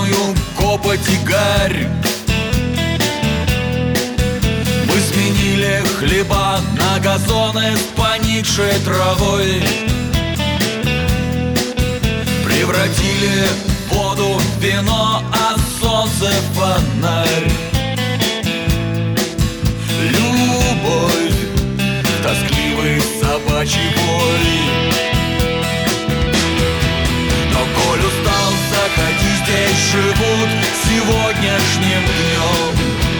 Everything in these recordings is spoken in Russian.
черную копоть и гарь. Мы сменили хлеба на газоны с поникшей травой, превратили воду в вино, а солнце в фонарь. Любовь, тоскливый собачий вой. Но коль устал, заходи, здесь живут сегодняшним днем.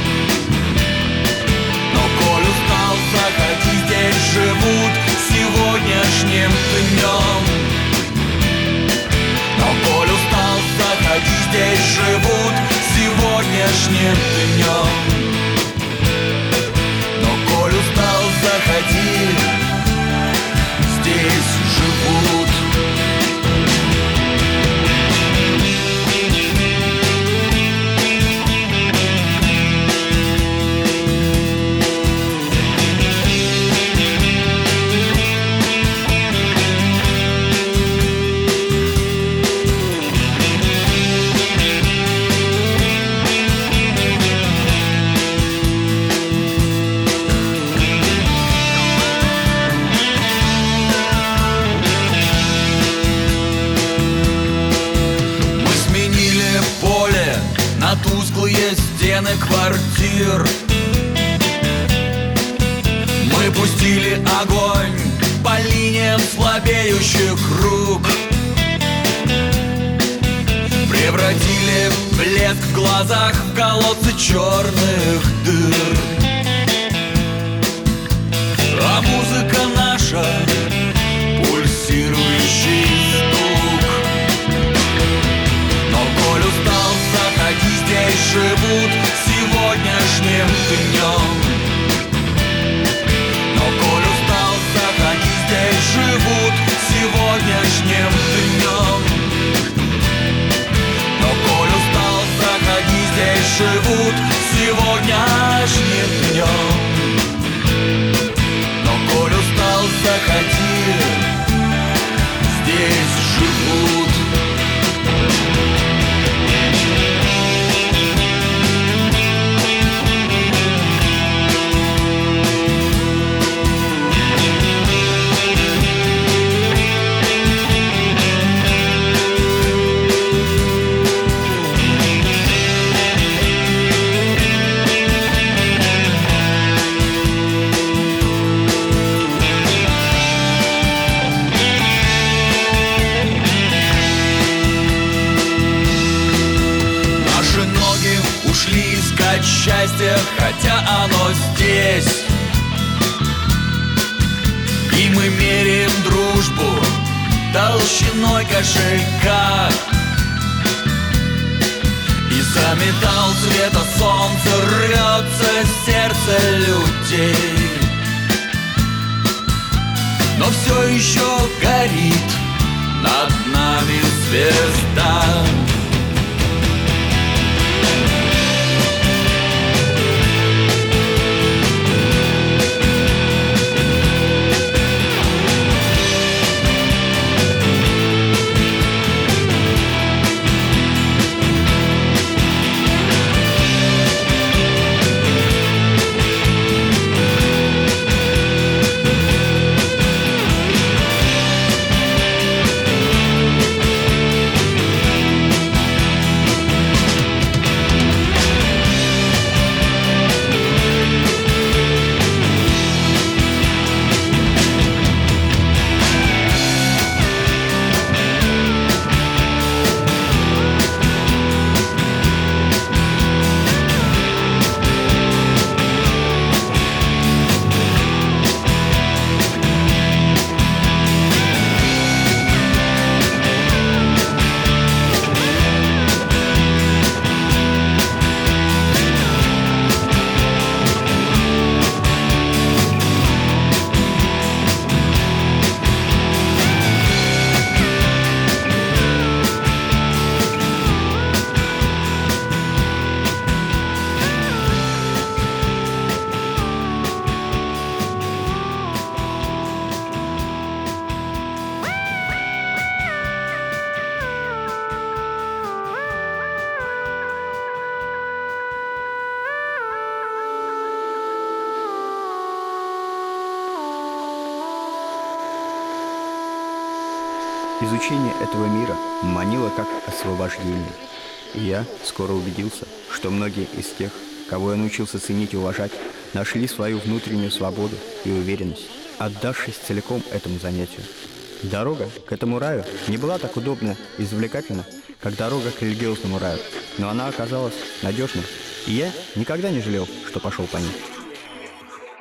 Но коль устал, заходи, здесь живут сегодняшним днем. Но коль устал, заходи, здесь живут сегодняшним днем. Но коль устал, заходи, здесь живут. На тусклые стены квартир мы пустили огонь по линиям слабеющих рук, превратили блеск в глазах в колодцы черных дыр. А музыка наша — пульсирующий стук. Но коль устал, заходи, здесь живут сегодняшним днем. Но коль устал, заходи, здесь живут сегодняшним днем. Но коль устал, заходи, здесь живут сегодняшним днем. Но коль устал, заходи, здесь живут. Счастье, хотя оно здесь. И мы меряем дружбу толщиной кошелька. И за металл цвета солнца рвется сердце людей. Но все еще горит над нами звезда. Изучение этого мира манило как освобождение. И я скоро убедился, что многие из тех, кого я научился ценить и уважать, нашли свою внутреннюю свободу и уверенность, отдавшись целиком этому занятию. Дорога к этому раю не была так удобна и завлекательна, как дорога к религиозному раю, но она оказалась надежной, и я никогда не жалел, что пошел по ней.